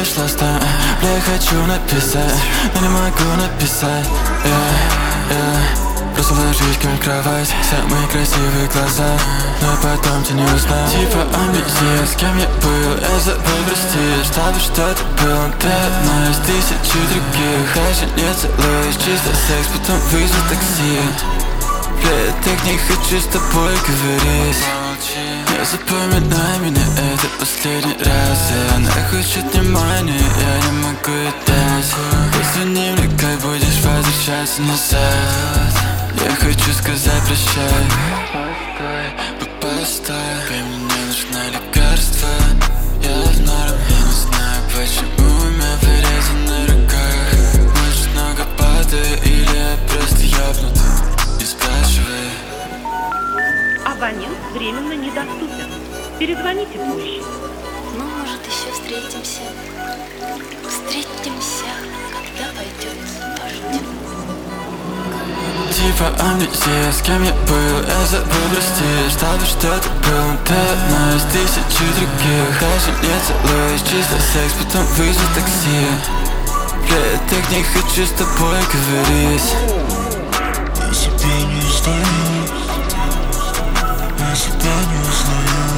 произошло с тобой. Бля, я хочу написать, но не могу написать. Просто ложись ко мне в кровать, самые красивые глаза, но я потом тебя не узнал. Типа амнезия, с кем я был, я забыл, прости. Чтобы что-то было, ты одна из тысячи других. Даже не целуюсь, чисто секс, потом вызов такси. Бля, я так не хочу с тобой говорить. Не запоминай меня, это последний раз. Она хочет внимания, я не могу ей дать. Позвони мне, как будешь возвращаться назад. Я хочу сказать прощай. Постой, мне нужно лекарство. Я в норм, я не знаю, почему у меня порезы на руках. Может, много падаю, или я просто ёбнут. Не спрашивай. Абонент временно недоступен. Перезвоните позже. Ну, может, еще встретимся. Встретимся, когда пойдет дождь. Типа амнезия, с кем я был, я забыл, прости. Чтобы что-то было, ты одна из тысячи других. Даже не целуюсь, чисто секс, потом вызов такси. Бля, я так не хочу с тобой говорить. Я себя не узнаю, я себя не узнаю.